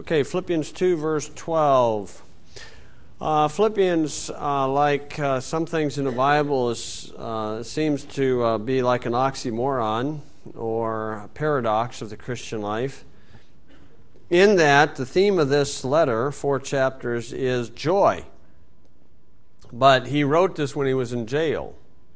Okay, Philippians 2, verse 12. Philippians, like some things in the Bible, seems to be like an oxymoron or a paradox of the Christian life. In that, the theme of this letter, 4 chapters, is joy. But he wrote this when he was in jail.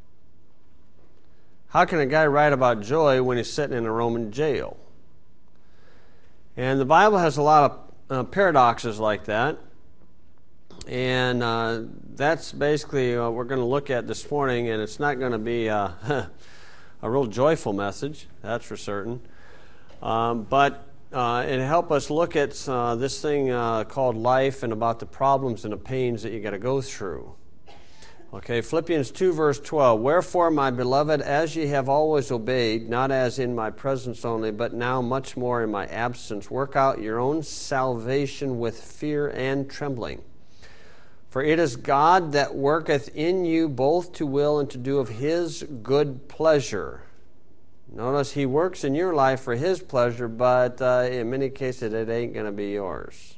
How can a guy write about joy when he's sitting in a Roman jail? And the Bible has a lot of paradoxes like that. And that's basically what we're going to look at this morning. And it's not going to be a real joyful message, that's for certain. But it help us look at this thing called life and about the problems and the pains that you got to go through. Okay, Philippians 2, verse 12. Wherefore, my beloved, as ye have always obeyed, not as in my presence only, but now much more in my absence, work out your own salvation with fear and trembling. For it is God that worketh in you both to will and to do of His good pleasure. Notice He works in your life for His pleasure, but in many cases it ain't going to be yours.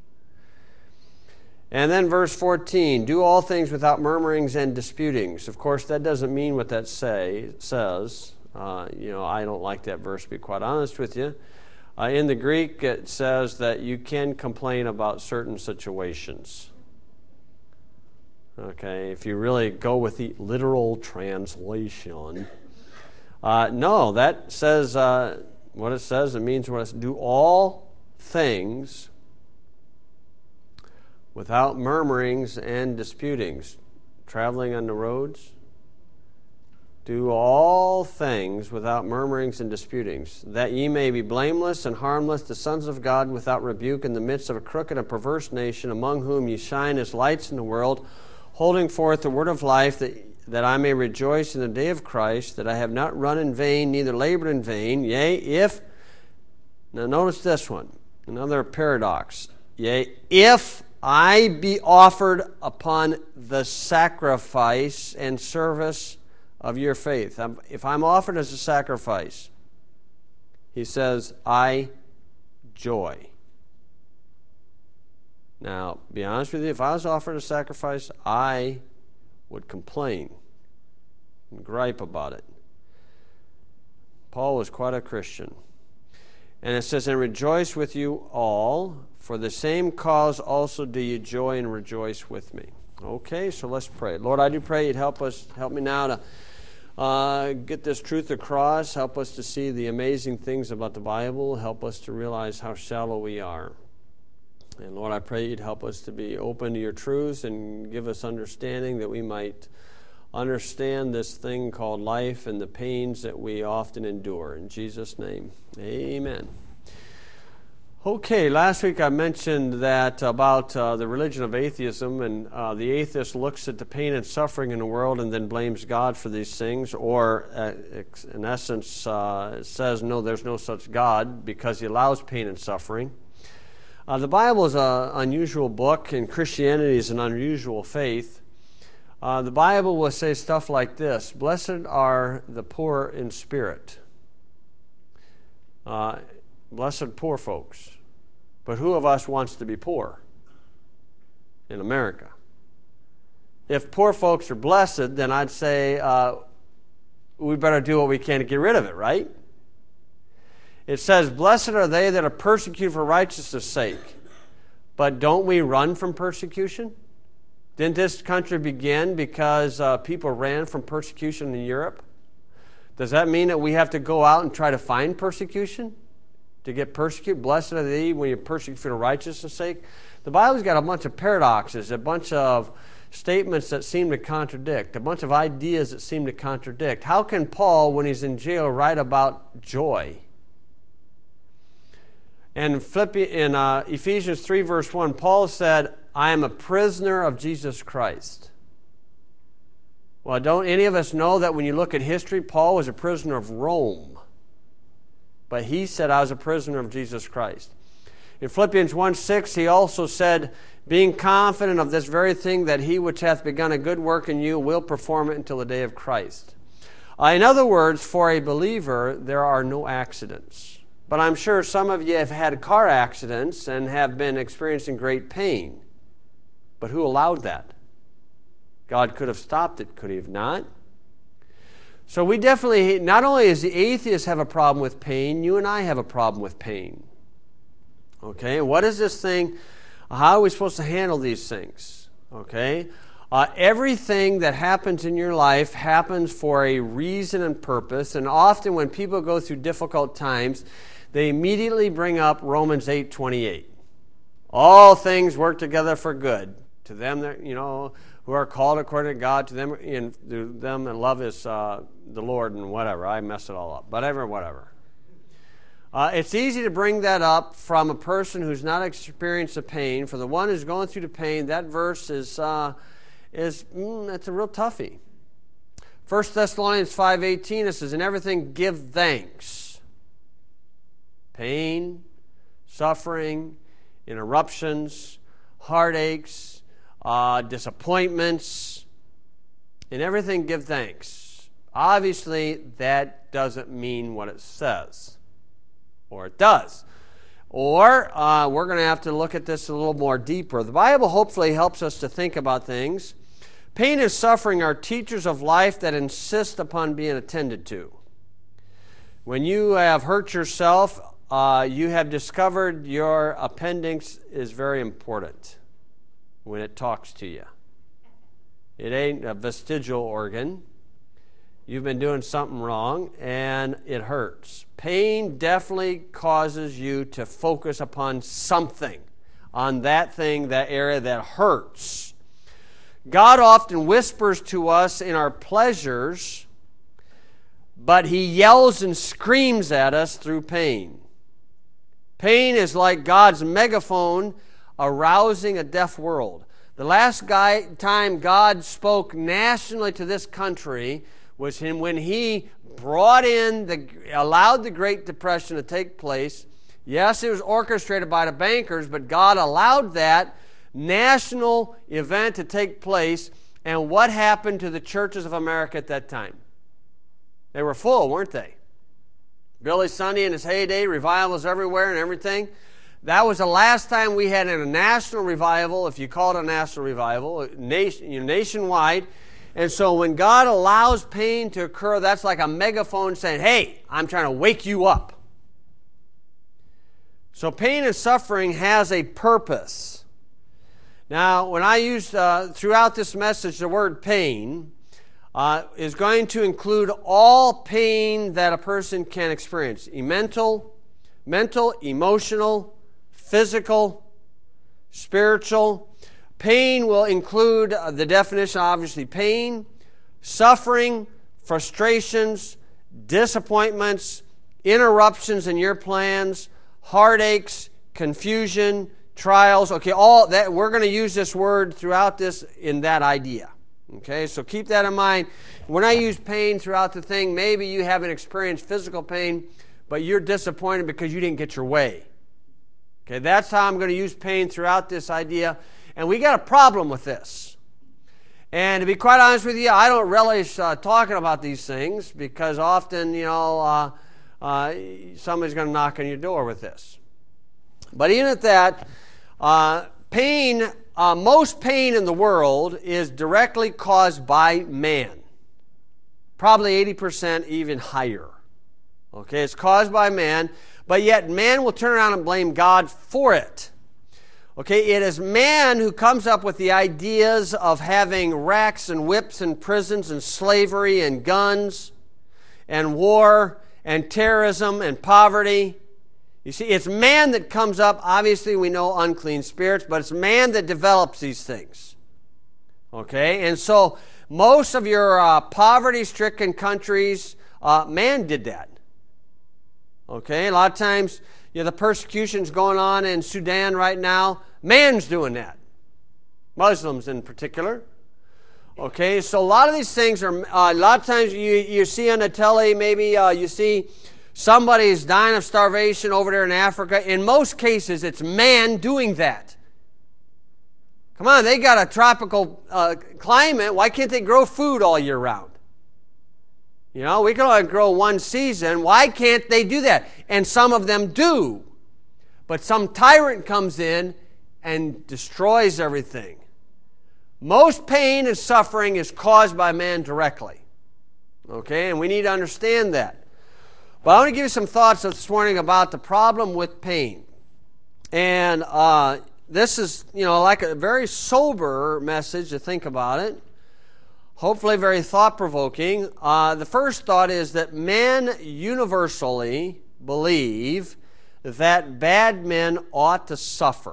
And then verse 14, do all things without murmurings and disputings. Of course, that doesn't mean what that says. I don't like that verse, to be quite honest with you. In the Greek, it says that you can complain about certain situations. Okay, if you really go with the literal translation. No, that says what it says. It means what it says. Do all things without murmurings and disputings. Traveling on the roads. Do all things without murmurings and disputings, that ye may be blameless and harmless, the sons of God without rebuke, in the midst of a crooked and perverse nation, among whom ye shine as lights in the world, holding forth the word of life, that I may rejoice in the day of Christ, that I have not run in vain, neither labored in vain. Yea, if, now notice this one, another paradox. Yea, if I be offered upon the sacrifice and service of your faith. If I'm offered as a sacrifice, he says, I joy. Now, be honest with you, if I was offered a sacrifice, I would complain and gripe about it. Paul was quite a Christian. And it says, and rejoice with you all, for the same cause also do you joy and rejoice with me. Okay, so let's pray. Lord, I do pray you'd help me now to get this truth across, help us to see the amazing things about the Bible, help us to realize how shallow we are. And Lord, I pray you'd help us to be open to your truths and give us understanding that we might understand this thing called life and the pains that we often endure. In Jesus' name, amen. Okay, last week I mentioned that about the religion of atheism, and the atheist looks at the pain and suffering in the world and then blames God for these things, or in essence says, no, there's no such God because he allows pain and suffering. The Bible is an unusual book, and Christianity is an unusual faith. The Bible will say stuff like this: blessed are the poor in spirit. Blessed poor folks. But who of us wants to be poor in America? If poor folks are blessed, then I'd say we better do what we can to get rid of it, right? It says, blessed are they that are persecuted for righteousness' sake. But don't we run from persecution? Didn't this country begin because people ran from persecution in Europe? Does that mean that we have to go out and try to find persecution to get persecuted? Blessed are they when you're persecuted for righteousness' sake. The Bible's got a bunch of paradoxes, a bunch of statements that seem to contradict, a bunch of ideas that seem to contradict. How can Paul, when he's in jail, write about joy? And in Ephesians 3, verse 1, Paul said, I am a prisoner of Jesus Christ. Well, don't any of us know that when you look at history, Paul was a prisoner of Rome. But he said, I was a prisoner of Jesus Christ. In Philippians 1:6, he also said, being confident of this very thing, that he which hath begun a good work in you will perform it until the day of Christ. In other words, for a believer, there are no accidents. But I'm sure some of you have had car accidents and have been experiencing great pain. But who allowed that? God could have stopped it, could he have not? So we definitely, not only does the atheist have a problem with pain, you and I have a problem with pain. Okay, what is this thing? How are we supposed to handle these things? Okay, everything that happens in your life happens for a reason and purpose, and often when people go through difficult times, they immediately bring up Romans 8:28. All things work together for good to them that, who are called according to God, to them that love is the Lord, and whatever. I mess it all up, but whatever. It's easy to bring that up from a person who's not experienced the pain. For the one who's going through the pain, that verse it's a real toughie. 1 Thessalonians 5:18, it says, "In everything give thanks." Pain, suffering, interruptions, heartaches, disappointments. In everything give thanks. Obviously, that doesn't mean what it says. Or it does. Or we're going to have to look at this a little more deeper. The Bible hopefully helps us to think about things. Pain and suffering are teachers of life that insist upon being attended to. When you have hurt yourself, you have discovered your appendix is very important when it talks to you. It ain't a vestigial organ. You've been doing something wrong, and it hurts. Pain definitely causes you to focus upon something, on that thing, that area that hurts. God often whispers to us in our pleasures, but he yells and screams at us through pain. Pain is like God's megaphone arousing a deaf world. The last time God spoke nationally to this country was when he allowed the Great Depression to take place. Yes, it was orchestrated by the bankers, but God allowed that national event to take place. And what happened to the churches of America at that time? They were full, weren't they? Billy Sunday in his heyday, revivals everywhere and everything. That was the last time we had a national revival, if you call it a national revival, nationwide. And so when God allows pain to occur, that's like a megaphone saying, "Hey, I'm trying to wake you up." So pain and suffering has a purpose. Now, when I use throughout this message the word pain, is going to include all pain that a person can experience. Mental, emotional, physical, spiritual. Pain will include the definition, obviously, pain, suffering, frustrations, disappointments, interruptions in your plans, heartaches, confusion, trials. Okay, all that, we're going to use this word throughout this in that idea. Okay, so keep that in mind. When I use pain throughout the thing, maybe you haven't experienced physical pain, but you're disappointed because you didn't get your way. Okay, that's how I'm going to use pain throughout this idea. And we got a problem with this. And to be quite honest with you, I don't relish talking about these things because often, somebody's going to knock on your door with this. But even at that, pain, most pain in the world is directly caused by man. Probably 80%, even higher. Okay, it's caused by man, but yet man will turn around and blame God for it. Okay, it is man who comes up with the ideas of having racks and whips and prisons and slavery and guns and war and terrorism and poverty. You see, it's man that comes up. Obviously, we know unclean spirits, but it's man that develops these things. Okay, and so most of your poverty-stricken countries, man did that. Okay, a lot of times, the persecution's going on in Sudan right now. Man's doing that. Muslims in particular. Okay, so a lot of these things are, a lot of times you see on the telly, maybe you see somebody's dying of starvation over there in Africa. In most cases, it's man doing that. Come on, they got a tropical climate. Why can't they grow food all year round? You know, we can only grow one season. Why can't they do that? And some of them do. But some tyrant comes in and destroys everything. Most pain and suffering is caused by man directly. Okay, and we need to understand that. But I want to give you some thoughts this morning about the problem with pain. And this is, like a very sober message to think about it. Hopefully very thought-provoking. The first thought is that men universally believe that bad men ought to suffer.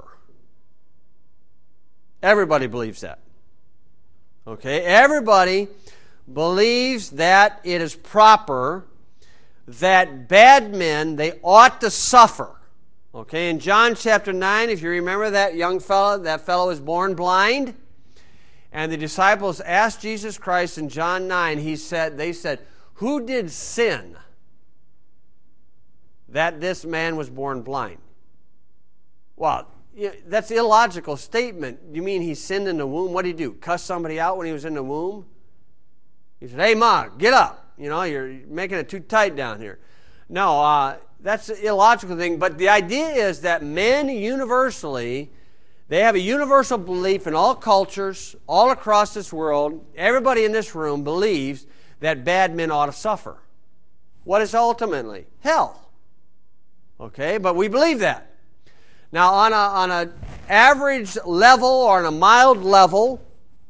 Everybody believes that. Okay? Everybody believes that it is proper that bad men, they ought to suffer. Okay? In John chapter 9, if you remember that young fellow, that fellow was born blind. And the disciples asked Jesus Christ in John 9, they said, who did sin that this man was born blind? Well, that's an illogical statement. You mean he sinned in the womb? What did he do? Cuss somebody out when he was in the womb? He said, hey, Ma, get up. You're making it too tight down here. No, that's an illogical thing. But the idea is that men universally, they have a universal belief in all cultures, all across this world. Everybody in this room believes that bad men ought to suffer. What is ultimately? Hell. Okay, but we believe that. Now, on an average level or on a mild level,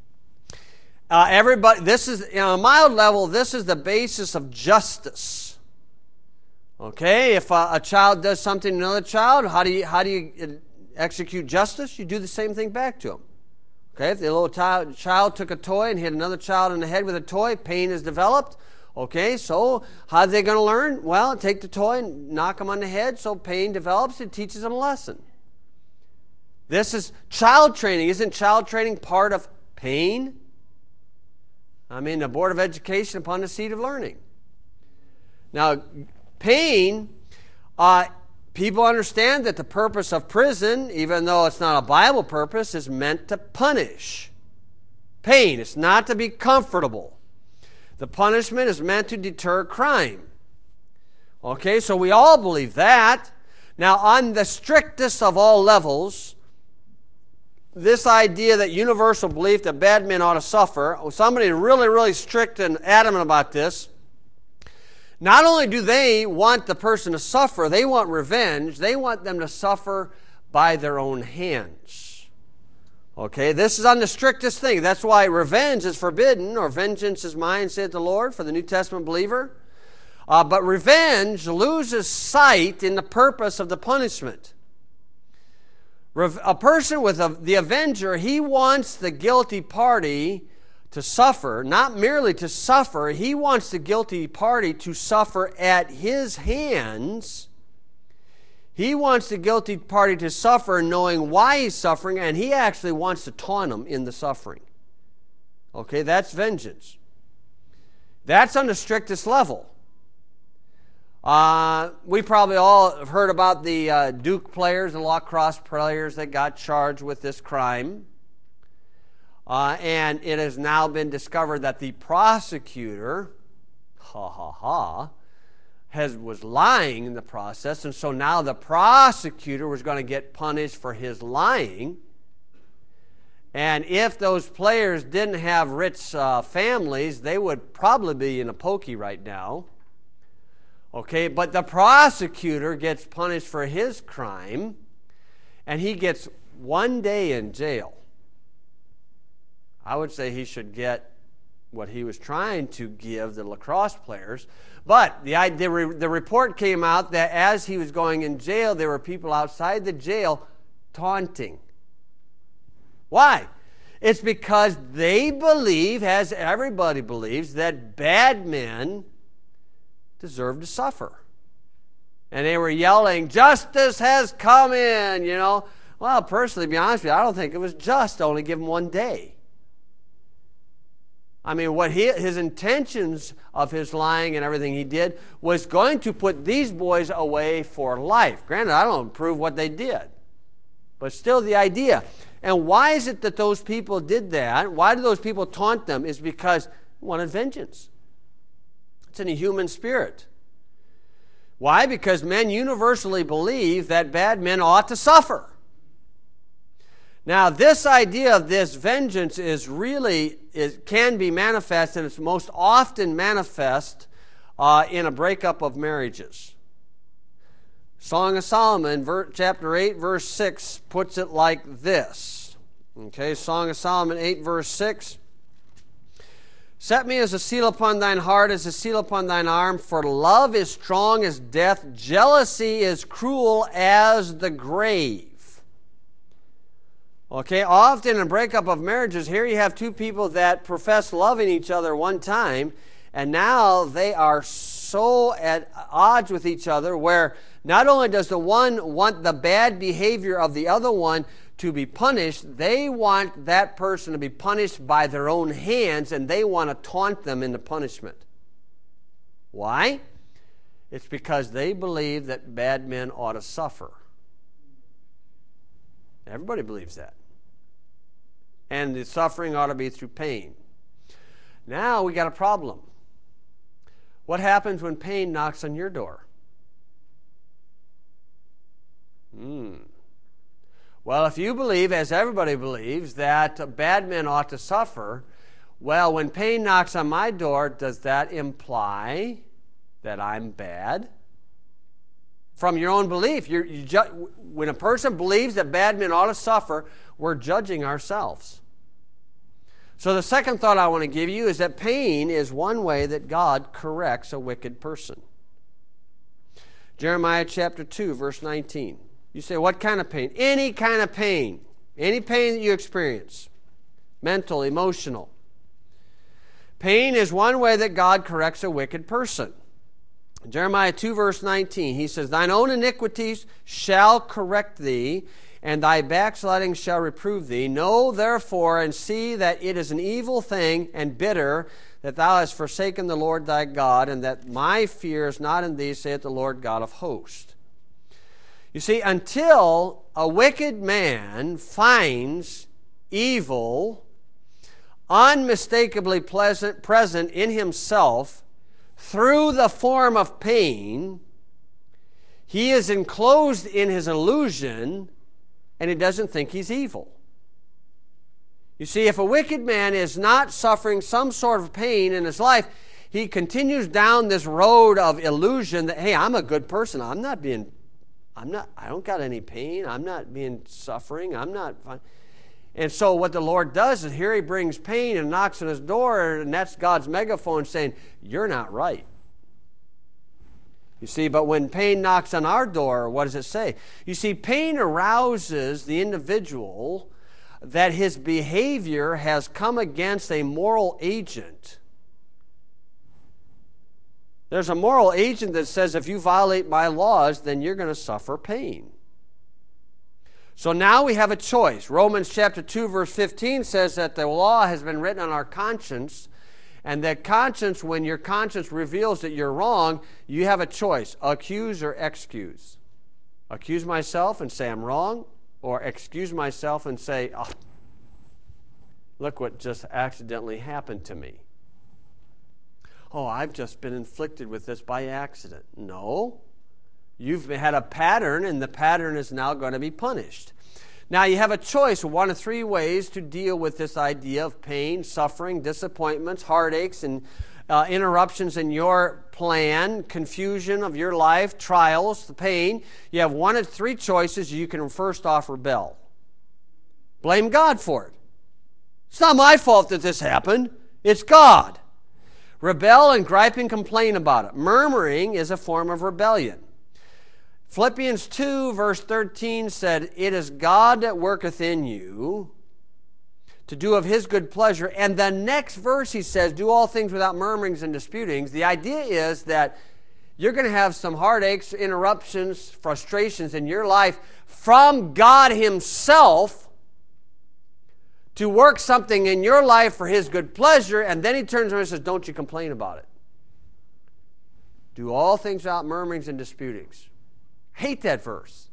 this is on a mild level. This is the basis of justice. Okay, if a child does something to another child, how do you execute justice? You do the same thing back to him. Okay, if the little child took a toy and hit another child in the head with a toy, pain is developed. Okay, so how are they going to learn? Well, take the toy and knock them on the head, so pain develops. It teaches them a lesson. This is child training. Isn't child training part of pain? I mean, the Board of Education upon the seed of learning. Now, pain, people understand that the purpose of prison, even though it's not a Bible purpose, is meant to punish. Pain, it's not to be comfortable. The punishment is meant to deter crime. Okay, so we all believe that. Now, on the strictest of all levels, this idea that universal belief that bad men ought to suffer, somebody really, really strict and adamant about this, not only do they want the person to suffer, they want revenge. They want them to suffer by their own hands. Okay, this is on the strictest thing. That's why revenge is forbidden, or vengeance is mine, saith the Lord, for the New Testament believer. But revenge loses sight in the purpose of the punishment. A person with the avenger, he wants the guilty party to suffer, not merely to suffer. He wants the guilty party to suffer at his hands. He wants the guilty party to suffer knowing why he's suffering, and he actually wants to taunt him in the suffering. Okay, that's vengeance. That's on the strictest level. We probably all have heard about the Duke players, the lacrosse players that got charged with this crime. And it has now been discovered that the prosecutor, was lying in the process, and so now the prosecutor was going to get punished for his lying. And if those players didn't have rich families, they would probably be in a pokey right now. Okay, but the prosecutor gets punished for his crime, and he gets 1 day in jail. I would say he should get what he was trying to give the lacrosse players. But the report came out that as he was going in jail, there were people outside the jail taunting. Why? It's because they believe, as everybody believes, that bad men deserve to suffer. And they were yelling, justice has come in, Well, personally, to be honest with you, I don't think it was just to only give him 1 day. I mean, what his intentions of his lying and everything he did was going to put these boys away for life. Granted, I don't approve what they did, but still the idea. And why is it that those people did that? Why do those people taunt them? Is because they wanted vengeance. It's in the human spirit. Why? Because men universally believe that bad men ought to suffer. Now, this idea of this vengeance can be manifest, and it's most often manifest in a breakup of marriages. Song of Solomon, chapter 8, verse 6, puts it like this. Okay, Song of Solomon 8, verse 6. Set me as a seal upon thine heart, as a seal upon thine arm, for love is strong as death, jealousy is cruel as the grave. Okay, often in a breakup of marriages, here you have two people that profess loving each other one time, and now they are so at odds with each other where not only does the one want the bad behavior of the other one to be punished, they want that person to be punished by their own hands, and they want to taunt them into punishment. Why? It's because they believe that bad men ought to suffer. Everybody believes that. And the suffering ought to be through pain. Now we got a problem. What happens when pain knocks on your door? Well, if you believe, as everybody believes, that bad men ought to suffer, well, when pain knocks on my door, does that imply that I'm bad? From your own belief, when a person believes that bad men ought to suffer, we're judging ourselves. So the second thought I want to give you is that pain is one way that God corrects a wicked person. Jeremiah chapter 2, verse 19. You say, what kind of pain? Any kind of pain. Any pain that you experience. Mental, emotional. Pain is one way that God corrects a wicked person. Jeremiah 2, verse 19, he says, thine own iniquities shall correct thee, and thy backsliding shall reprove thee. Know therefore and see that it is an evil thing and bitter that thou hast forsaken the Lord thy God, and that my fear is not in thee, saith the Lord God of hosts. You see, until a wicked man finds evil unmistakably present in himself through the form of pain, he is enclosed in his illusion and he doesn't think he's evil. You see, if a wicked man is not suffering some sort of pain in his life, he continues down this road of illusion that, hey, I'm a good person. I don't got any pain. I'm not being suffering. I'm not fine. And so what the Lord does is here he brings pain and knocks on his door, and that's God's megaphone saying, you're not right. You see, but when pain knocks on our door, what does it say? You see, pain arouses the individual that his behavior has come against a moral agent. There's a moral agent that says if you violate my laws, then you're going to suffer pain. So now we have a choice. Romans chapter 2, verse 15 says that the law has been written on our conscience, and that conscience, when your conscience reveals that you're wrong, you have a choice, accuse or excuse. Accuse myself and say I'm wrong, or excuse myself and say, oh, look what just accidentally happened to me. Oh, I've just been inflicted with this by accident. No. You've had a pattern, and the pattern is now going to be punished. Now, you have a choice of one of three ways to deal with this idea of pain, suffering, disappointments, heartaches, and interruptions in your plan, confusion of your life, trials, the pain. You have one of three choices. You can first off rebel. Blame God for it. It's not my fault that this happened. It's God. Rebel and gripe and complain about it. Murmuring is a form of rebellion. Philippians 2, verse 13 said, it is God that worketh in you to do of his good pleasure. And the next verse he says, do all things without murmurings and disputings. The idea is that you're going to have some heartaches, interruptions, frustrations in your life from God himself to work something in your life for his good pleasure, and then he turns around and says, don't you complain about it. Do all things without murmurings and disputings. Hate that verse.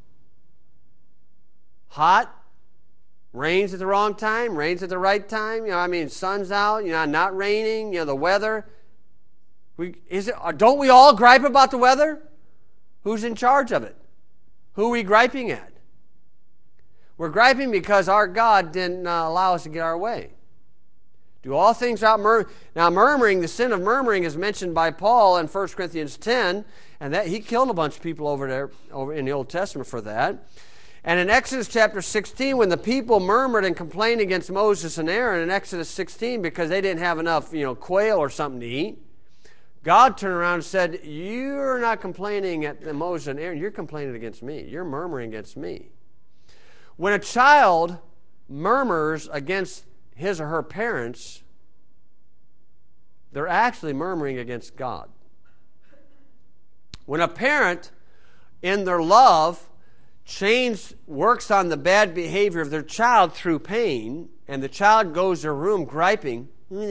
Hot, rains at the wrong time, rains at the right time. Sun's out, not raining, the weather. Don't we all gripe about the weather? Who's in charge of it? Who are we griping at? We're griping because our God didn't allow us to get our way. Do all things without murmuring. Now, murmuring, the sin of murmuring is mentioned by Paul in 1 Corinthians 10, and that he killed a bunch of people over in the Old Testament for that. And in Exodus chapter 16, when the people murmured and complained against Moses and Aaron in Exodus 16 because they didn't have enough, quail or something to eat, God turned around and said, you're not complaining at Moses and Aaron, you're complaining against me. You're murmuring against me. When a child murmurs against his or her parents, they're actually murmuring against God. When a parent, in their love, works on the bad behavior of their child through pain, and the child goes to their room griping,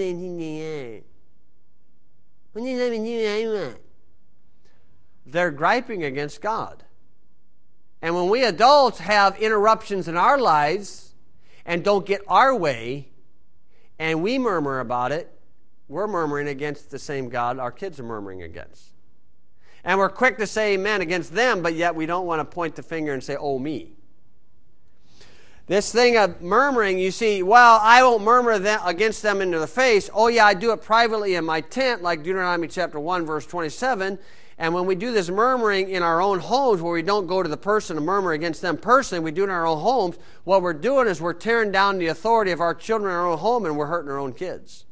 they're griping against God. And when we adults have interruptions in our lives and don't get our way, and we murmur about it, we're murmuring against the same God our kids are murmuring against. And we're quick to say amen against them, but yet we don't want to point the finger and say, oh, me. This thing of murmuring, you see, well, I won't murmur against them into the face. Oh, yeah, I do it privately in my tent, like Deuteronomy chapter 1, verse 27. And when we do this murmuring in our own homes, where we don't go to the person and murmur against them personally, we do it in our own homes, what we're doing is we're tearing down the authority of our children in our own home, and we're hurting our own kids.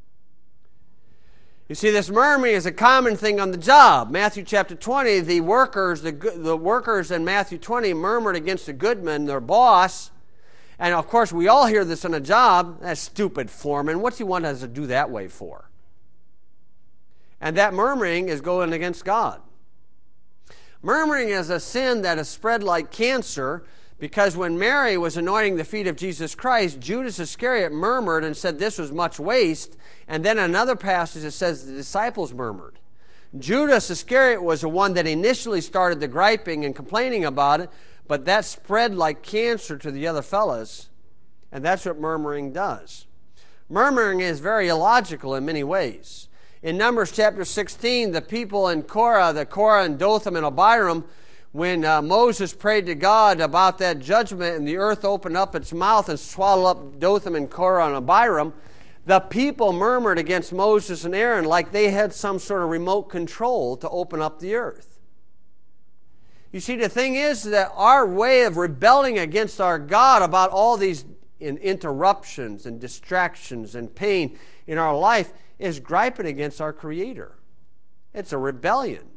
You see, this murmuring is a common thing on the job. Matthew chapter 20, the workers in Matthew 20 murmured against the goodman, their boss. And, of course, we all hear this on a job. That stupid foreman. What's he want us to do that way for? And that murmuring is going against God. Murmuring is a sin that is spread like cancer, because when Mary was anointing the feet of Jesus Christ, Judas Iscariot murmured and said this was much waste. And then another passage that says the disciples murmured. Judas Iscariot was the one that initially started the griping and complaining about it, but that spread like cancer to the other fellas, and that's what murmuring does. Murmuring is very illogical in many ways. In Numbers chapter 16, the people in Korah and Dathan and Abiram, when Moses prayed to God about that judgment and the earth opened up its mouth and swallowed up Dathan and Korah and Abiram, the people murmured against Moses and Aaron like they had some sort of remote control to open up the earth. You see, the thing is that our way of rebelling against our God about all these interruptions and distractions and pain in our life is griping against our Creator. It's a rebellion.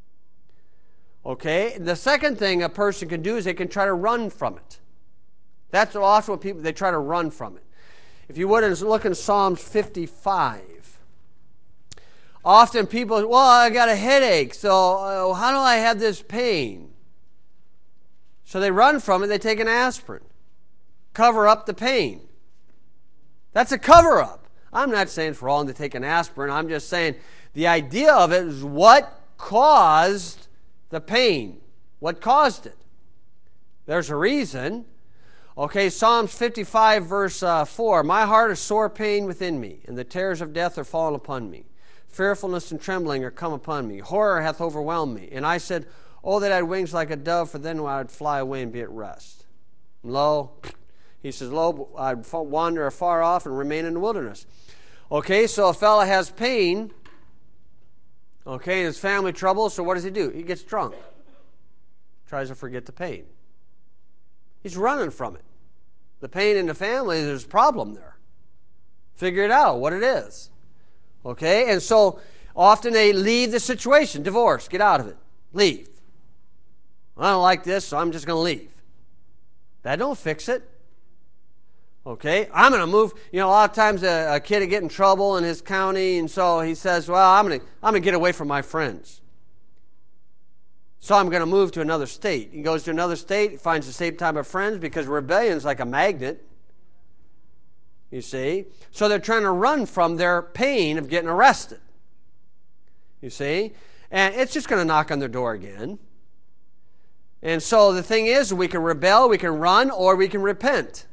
Okay? The second thing a person can do is they can try to run from it. That's also what they try to run from it. If you would, look in Psalms 55. Often people, well, I got a headache, so how do I have this pain? So they run from it, they take an aspirin. Cover up the pain. That's a cover-up. I'm not saying it's wrong to take an aspirin. I'm just saying the idea of it is what caused the pain. What caused it? There's a reason. Okay, Psalms 55, verse 4. My heart is sore pain within me, and the terrors of death are fallen upon me. Fearfulness and trembling are come upon me. Horror hath overwhelmed me. And I said, oh, that I had wings like a dove, for then I would fly away and be at rest. And lo, he says, lo, I'd wander afar off and remain in the wilderness. Okay, so a fella has pain, okay, and his family trouble, so what does he do? He gets drunk. Tries to forget the pain. He's running from it. The pain in the family, there's a problem there. Figure it out, what it is. Okay, and so often they leave the situation. Divorce, get out of it. Leave. I don't like this, so I'm just going to leave. That don't fix it. Okay, I'm going to move. You know, a lot of times a kid will get in trouble in his county, and so he says, well, I'm going to get away from my friends. So I'm going to move to another state. He goes to another state, finds the same type of friends, because rebellion is like a magnet. You see? So they're trying to run from their pain of getting arrested. You see? And it's just going to knock on their door again. And so the thing is, we can rebel, we can run, or we can repent.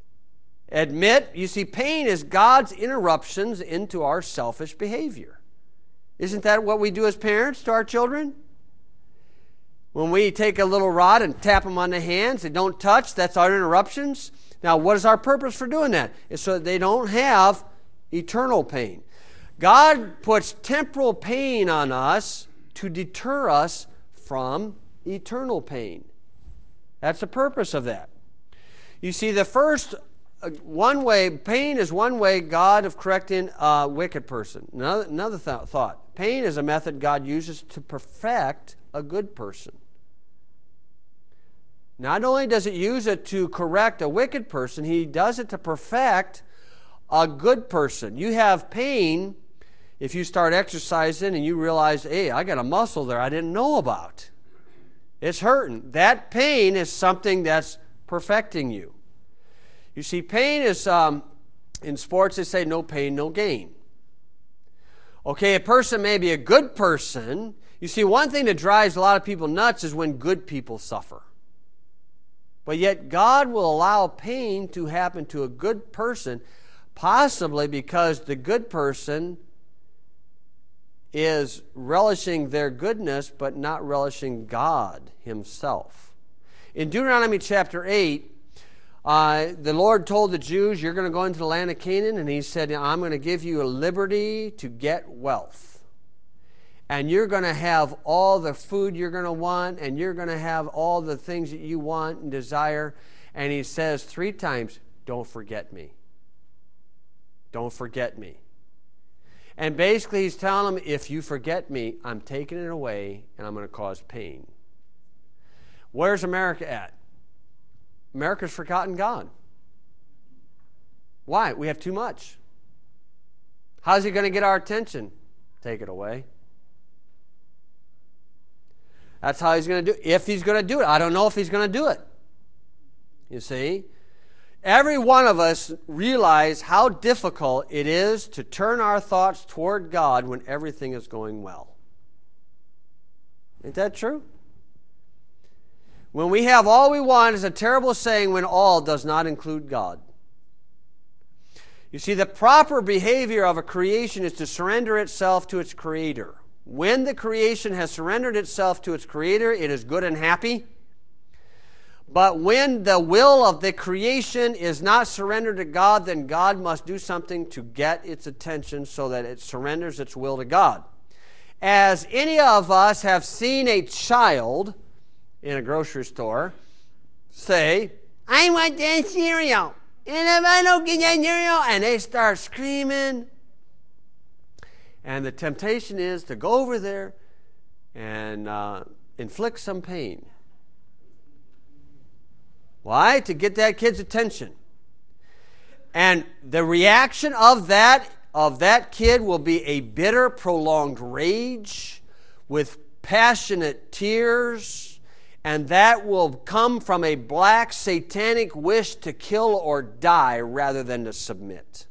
Admit, you see, pain is God's interruptions into our selfish behavior. Isn't that what we do as parents to our children? When we take a little rod and tap them on the hands, they don't touch, that's our interruptions. Now, what is our purpose for doing that? It's so that they don't have eternal pain. God puts temporal pain on us to deter us from eternal pain. That's the purpose of that. You see, the first one way, pain is one way God of correcting a wicked person. Another thought. Pain is a method God uses to perfect a good person. Not only does it use it to correct a wicked person, he does it to perfect a good person. You have pain if you start exercising and you realize, hey, I got a muscle there I didn't know about. It's hurting. That pain is something that's perfecting you. You see, pain is, in sports they say no pain, no gain. Okay, a person may be a good person. You see, one thing that drives a lot of people nuts is when good people suffer. But yet God will allow pain to happen to a good person, possibly because the good person is relishing their goodness but not relishing God himself. In Deuteronomy chapter 8, the Lord told the Jews, you're going to go into the land of Canaan, and he said, I'm going to give you a liberty to get wealth. And you're going to have all the food you're going to want, and you're going to have all the things that you want and desire. And he says 3 times, don't forget me. Don't forget me. And basically he's telling them, if you forget me, I'm taking it away, and I'm going to cause pain. Where's America at? America's forgotten God. Why? We have too much. How's he going to get our attention? Take it away. That's how he's going to do it. If he's going to do it. I don't know if he's going to do it. You see? Every one of us realize how difficult it is to turn our thoughts toward God when everything is going well. Ain't that true? When we have all we want is a terrible saying when all does not include God. You see, the proper behavior of a creation is to surrender itself to its Creator. When the creation has surrendered itself to its Creator, it is good and happy. But when the will of the creation is not surrendered to God, then God must do something to get its attention so that it surrenders its will to God. As any of us have seen a child in a grocery store say, I want that cereal, and if I don't get that cereal, and they start screaming, and the temptation is to go over there and inflict some pain. Why? To get that kid's attention. And the reaction of that kid will be a bitter, prolonged rage with passionate tears, and that will come from a black satanic wish to kill or die rather than to submit.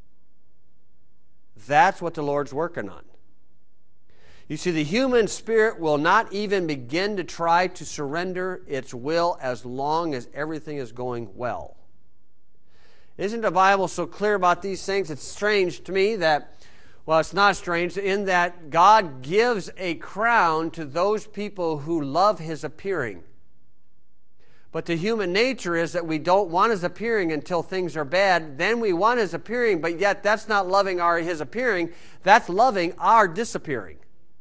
That's what the Lord's working on. You see, the human spirit will not even begin to try to surrender its will as long as everything is going well. Isn't the Bible so clear about these things? It's strange to me that, well, it's not strange, in that God gives a crown to those people who love His appearing. But the human nature is that we don't want His appearing until things are bad. Then we want His appearing, but yet that's not loving His appearing. That's loving our disappearing.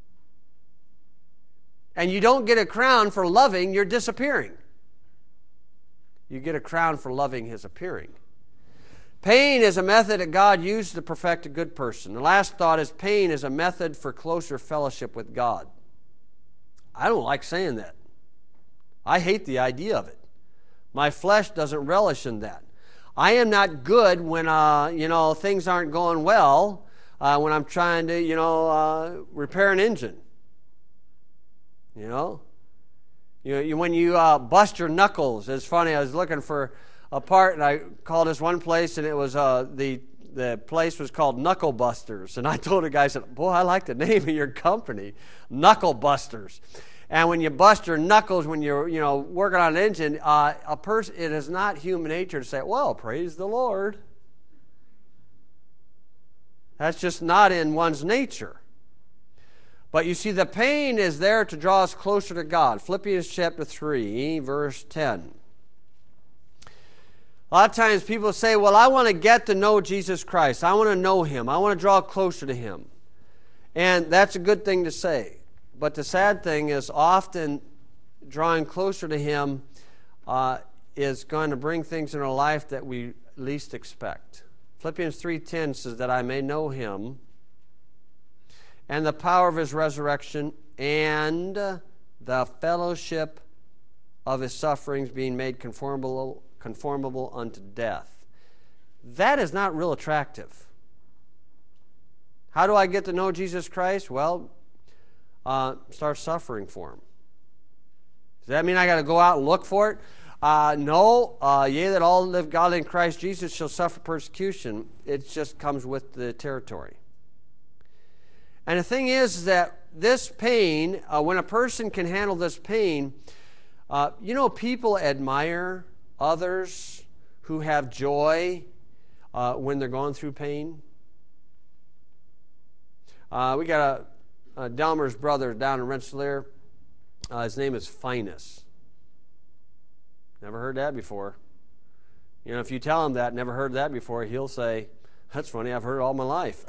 And you don't get a crown for loving your disappearing. You get a crown for loving His appearing. Pain is a method that God used to perfect a good person. The last thought is pain is a method for closer fellowship with God. I don't like saying that. I hate the idea of it. My flesh doesn't relish in that. I am not good when things aren't going well, when I'm trying to repair an engine. When you bust your knuckles. It's funny, I was looking for a part, and I called this one place, and it was the place was called Knuckle Busters. And I told the guy, I said, boy, I like the name of your company, Knuckle Busters. And when you bust your knuckles when you're working on an engine, it is not human nature to say, well, praise the Lord. That's just not in one's nature. But you see, the pain is there to draw us closer to God. Philippians chapter 3, verse 10. A lot of times people say, well, I want to get to know Jesus Christ. I want to know Him. I want to draw closer to Him. And that's a good thing to say. But the sad thing is often drawing closer to Him is going to bring things in our life that we least expect. Philippians 3:10 says that I may know Him and the power of His resurrection and the fellowship of His sufferings, being made conformable unto death. That is not real attractive. How do I get to know Jesus Christ? Well, start suffering for Him. Does that mean I got to go out and look for it? No. Yea, that all live godly in Christ Jesus shall suffer persecution. It just comes with the territory. And the thing is that this pain, when a person can handle this pain, people admire others who have joy when they're going through pain. We got a Delmer's brother down in Rensselaer. His name is Finus. Never heard that before. If you tell him that, never heard that before, he'll say, that's funny, I've heard it all my life.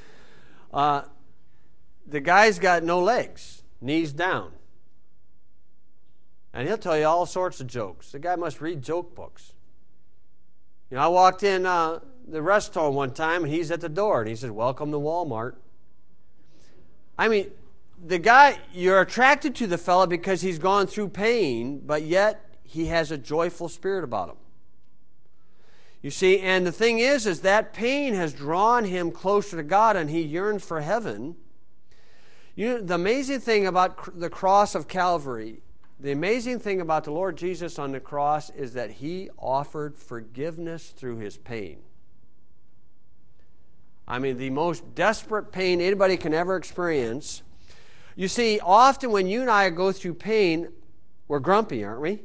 The guy's got no legs, knees down. And he'll tell you all sorts of jokes. The guy must read joke books. I walked in the restaurant one time, and he's at the door, and he says, welcome to Walmart. I mean, the guy, you're attracted to the fella because he's gone through pain, but yet he has a joyful spirit about him. You see, and the thing is that pain has drawn him closer to God, and he yearns for heaven. The amazing thing about the cross of Calvary, the amazing thing about the Lord Jesus on the cross is that He offered forgiveness through His pain. I mean, the most desperate pain anybody can ever experience. You see, often when you and I go through pain, we're grumpy, aren't we?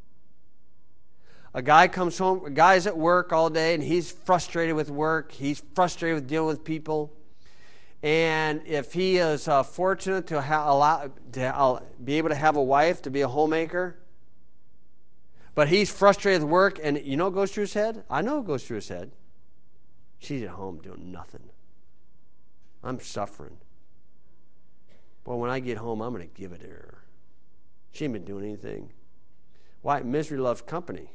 A guy comes home, a guy's at work all day, and he's frustrated with work. He's frustrated with dealing with people. And if he is fortunate to be able to have a wife, to be a homemaker, but he's frustrated with work, and you know what goes through his head? I know what goes through his head. She's at home doing nothing. I'm suffering. Well, when I get home, I'm going to give it to her. She ain't been doing anything. Why? Misery loves company.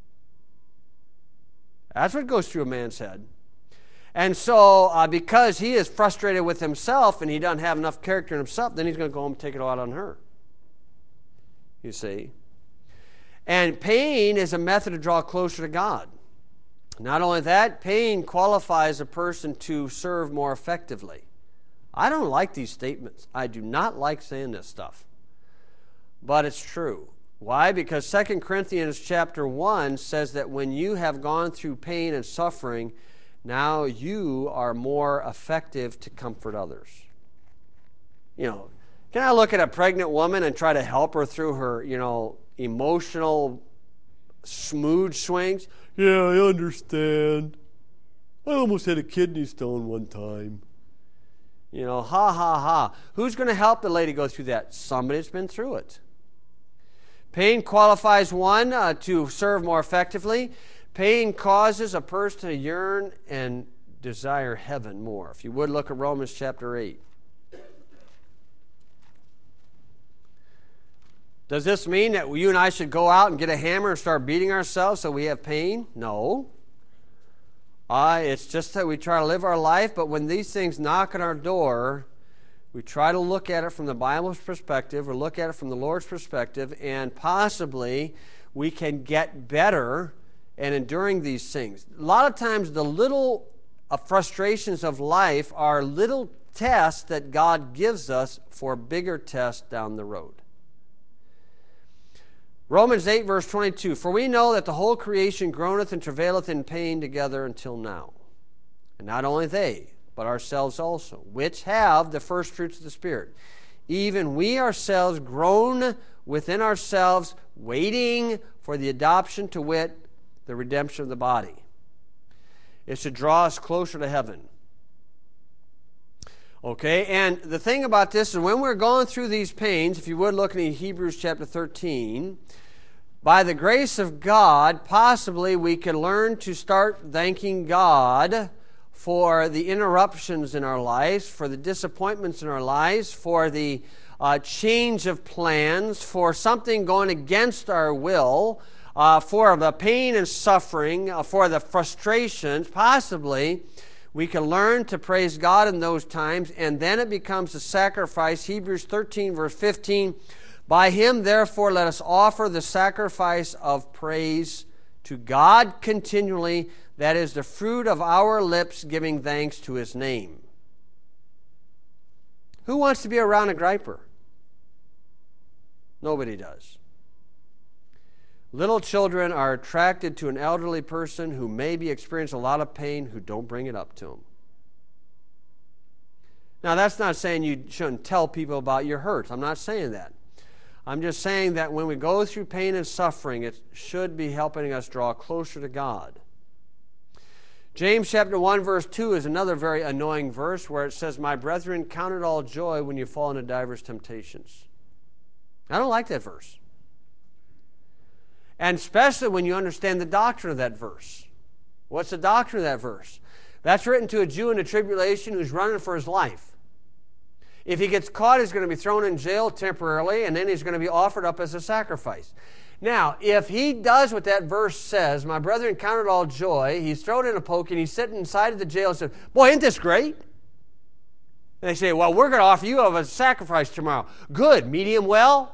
That's what goes through a man's head. And so, because he is frustrated with himself and he doesn't have enough character in himself, then he's going to go home and take it all out on her. You see? And pain is a method to draw closer to God. Not only that, pain qualifies a person to serve more effectively. I don't like these statements. I do not like saying this stuff. But it's true. Why? Because 2 Corinthians chapter 1 says that when you have gone through pain and suffering, now you are more effective to comfort others. Can I look at a pregnant woman and try to help her through her, emotional mood swings? Yeah, I understand. I almost had a kidney stone one time. Ha, ha, ha. Who's going to help the lady go through that? Somebody that's been through it. Pain qualifies one to serve more effectively. Pain causes a person to yearn and desire heaven more. If you would, look at Romans chapter 8. Does this mean that you and I should go out and get a hammer and start beating ourselves so we have pain? No. It's just that we try to live our life, but when these things knock on our door, we try to look at it from the Bible's perspective or look at it from the Lord's perspective, and possibly we can get better and enduring these things. A lot of times the little frustrations of life are little tests that God gives us for bigger tests down the road. Romans 8 verse 22, for we know that the whole creation groaneth and travaileth in pain together until now. And not only they, but ourselves also, which have the first fruits of the Spirit. Even we ourselves groan within ourselves, waiting for the adoption, to wit, the redemption of the body. It should draw us closer to heaven. Okay, and the thing about this is when we're going through these pains, if you would look in Hebrews chapter 13, by the grace of God, possibly we can learn to start thanking God for the interruptions in our lives, for the disappointments in our lives, for the change of plans, for something going against our will, for the pain and suffering, for the frustrations. Possibly we can learn to praise God in those times, and then it becomes a sacrifice. Hebrews 13, verse 15, by him, therefore, let us offer the sacrifice of praise to God continually, that is the fruit of our lips, giving thanks to his name. Who wants to be around a griper? Nobody does. Little children are attracted to an elderly person who maybe experience a lot of pain, who don't bring it up to them. Now, that's not saying you shouldn't tell people about your hurts. I'm not saying that. I'm just saying that when we go through pain and suffering, it should be helping us draw closer to God. James chapter 1, verse 2 is another very annoying verse where it says, my brethren, count it all joy when you fall into divers temptations. I don't like that verse. And especially when you understand the doctrine of that verse. What's the doctrine of that verse? That's written to a Jew in the tribulation who's running for his life. If he gets caught, he's going to be thrown in jail temporarily, and then he's going to be offered up as a sacrifice. Now, if he does what that verse says, my brethren, count it all joy, he's thrown in a poke, and he's sitting inside of the jail and says, boy, isn't this great? And they say, well, we're going to offer you a sacrifice tomorrow. Good, medium well?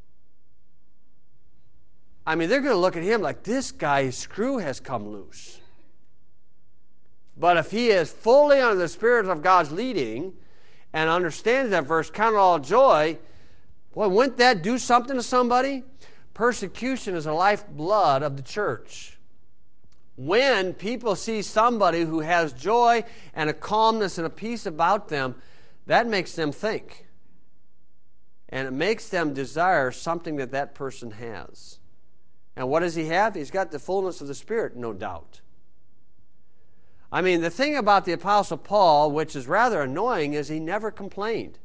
I mean, they're going to look at him like this guy's screw has come loose. But if he is fully under the Spirit of God's leading and understands that verse, count it all joy, boy, wouldn't that do something to somebody? Persecution is the lifeblood of the church. When people see somebody who has joy and a calmness and a peace about them, that makes them think. And it makes them desire something that that person has. And what does he have? He's got the fullness of the Spirit, no doubt. I mean, the thing about the Apostle Paul, which is rather annoying, is he never complained.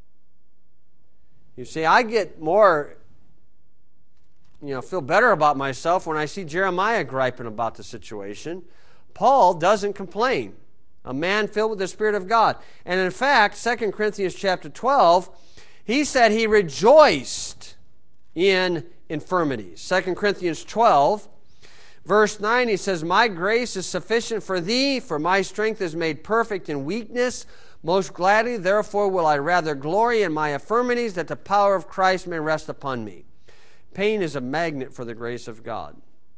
You see, I get more, feel better about myself when I see Jeremiah griping about the situation. Paul doesn't complain. A man filled with the Spirit of God. And in fact, 2 Corinthians chapter 12, he said he rejoiced in infirmities. 2 Corinthians 12, verse 9, he says, my grace is sufficient for thee, for my strength is made perfect in weakness. Most gladly, therefore, will I rather glory in my infirmities, that the power of Christ may rest upon me. Pain is a magnet for the grace of God.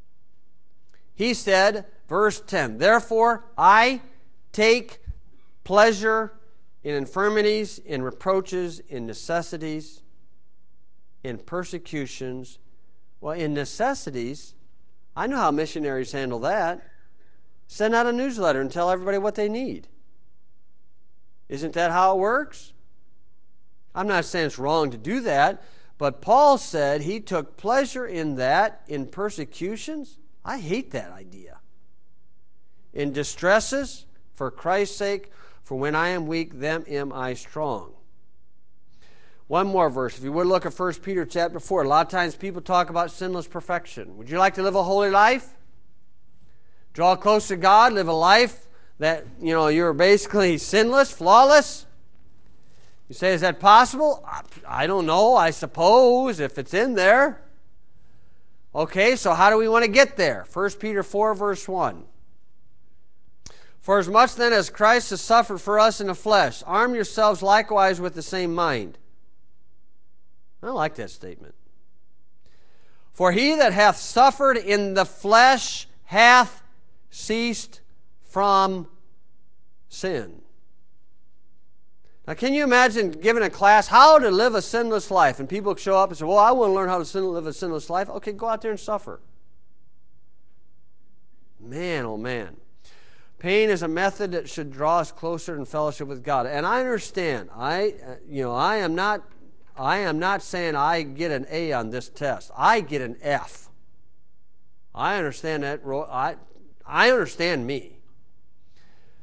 He said, verse 10, therefore I take pleasure in infirmities, in reproaches, in necessities, in persecutions. Well, in necessities, I know how missionaries handle that. Send out a newsletter and tell everybody what they need. Isn't that how it works? I'm not saying it's wrong to do that, but Paul said he took pleasure in that, in persecutions. I hate that idea. In distresses, for Christ's sake, for when I am weak, then am I strong. One more verse. If you would look at 1 Peter chapter 4. A lot of times people talk about sinless perfection. Would you like to live a holy life? Draw close to God, live a life that, you're basically sinless, flawless? You say, is that possible? I don't know, I suppose, if it's in there. Okay, so how do we want to get there? 1 Peter 4, verse 1. For as much then as Christ has suffered for us in the flesh, arm yourselves likewise with the same mind. I like that statement. For he that hath suffered in the flesh hath ceased from sin. Now, can you imagine giving a class how to live a sinless life? And people show up and say, well, I want to learn how to live a sinless life. Okay, go out there and suffer. Man, oh man. Pain is a method that should draw us closer in fellowship with God. And I understand. I am not saying I get an A on this test. I get an F. I understand that. I understand me.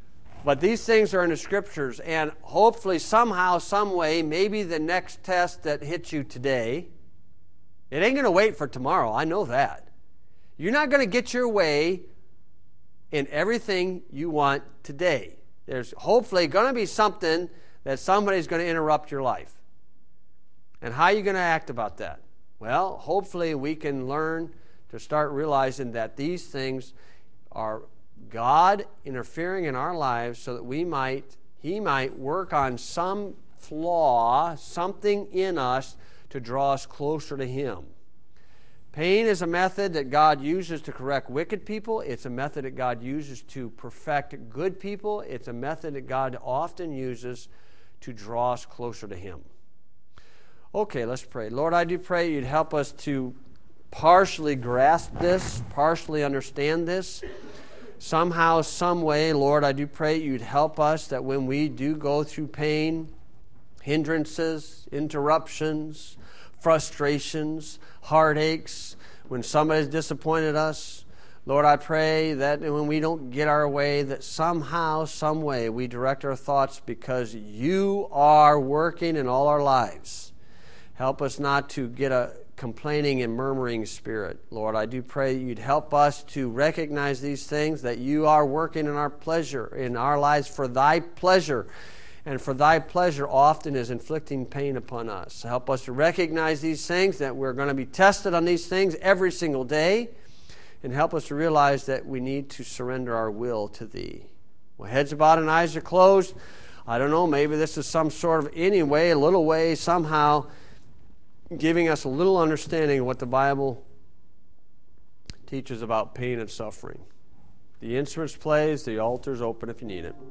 But these things are in the Scriptures, and hopefully somehow, some way, maybe the next test that hits you today, it ain't going to wait for tomorrow. I know that. You're not going to get your way in everything you want today. There's hopefully going to be something that somebody's going to interrupt your life. And how are you going to act about that? Well, hopefully we can learn to start realizing that these things are God interfering in our lives so that He might work on some flaw, something in us to draw us closer to Him. Pain is a method that God uses to correct wicked people. It's a method that God uses to perfect good people. It's a method that God often uses to draw us closer to Him. Okay, let's pray. Lord, I do pray You'd help us to partially grasp this, partially understand this. Somehow, some way, Lord, I do pray You'd help us that when we do go through pain, hindrances, interruptions, frustrations, heartaches, when somebody's disappointed us, Lord, I pray that when we don't get our way, that somehow, some way, we direct our thoughts because You are working in all our lives. Help us not to get a complaining and murmuring spirit. Lord, I do pray You'd help us to recognize these things, that You are working in our pleasure, in our lives for Thy pleasure. And for Thy pleasure often is inflicting pain upon us. Help us to recognize these things, that we're going to be tested on these things every single day. And help us to realize that we need to surrender our will to Thee. Well, heads are bowed and eyes are closed. I don't know, maybe this is some sort of, anyway, a little way, somehow, giving us a little understanding of what the Bible teaches about pain and suffering. The instruments plays, the altar's open if you need it.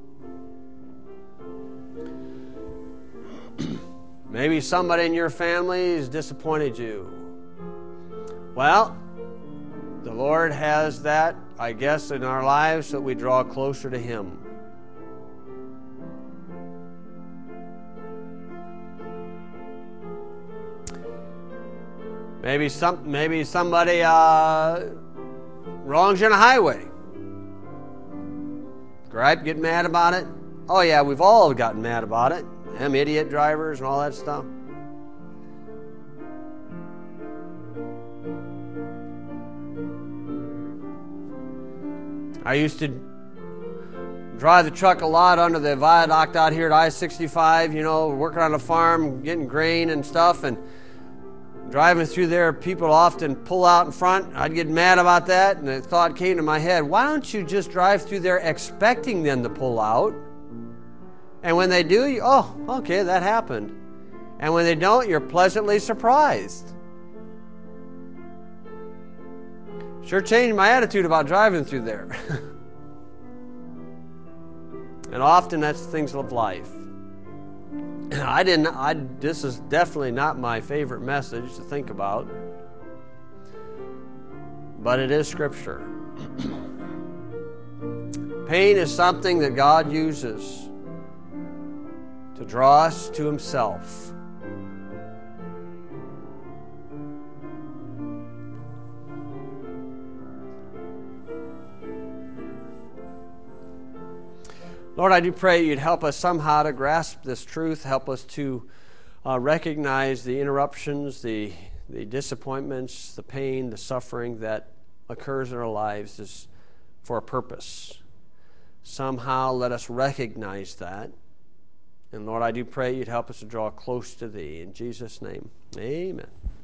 Maybe somebody in your family has disappointed you. Well, the Lord has that, I guess, in our lives so that we draw closer to Him. Maybe somebody wrongs you on a highway. Gripe, get mad about it. Oh yeah, we've all gotten mad about it. Them idiot drivers and all that stuff. I used to drive the truck a lot under the viaduct out here at I-65, working on a farm, getting grain and stuff, and driving through there, people often pull out in front. I'd get mad about that, and the thought came to my head, why don't you just drive through there expecting them to pull out? And when they do, okay, that happened. And when they don't, you're pleasantly surprised. Sure changed my attitude about driving through there. And often that's things of life. This is definitely not my favorite message to think about, but it is Scripture. Pain is something that God uses to draw us to Himself. Lord, I do pray You'd help us somehow to grasp this truth, help us to recognize the interruptions, the disappointments, the pain, the suffering that occurs in our lives is for a purpose. Somehow let us recognize that. And Lord, I do pray You'd help us to draw close to Thee. In Jesus' name, amen.